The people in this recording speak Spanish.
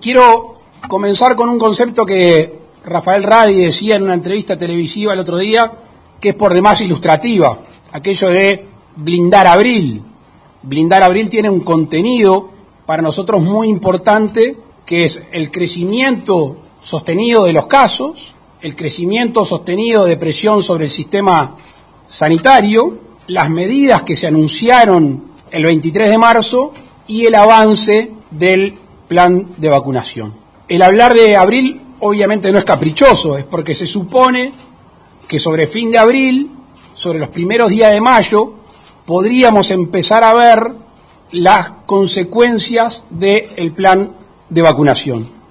Quiero comenzar con un concepto que Rafael Radi decía en una entrevista televisiva el otro día, que es por demás ilustrativa, aquello de blindar abril. Blindar abril tiene un contenido para nosotros muy importante, que es el crecimiento sostenido de los casos, el crecimiento sostenido de presión sobre el sistema sanitario, las medidas que se anunciaron el 23 de marzo y el avance del plan de vacunación. El hablar de abril obviamente no es caprichoso, es porque se supone que sobre fin de abril, sobre los primeros días de mayo, podríamos empezar a ver las consecuencias del plan de vacunación.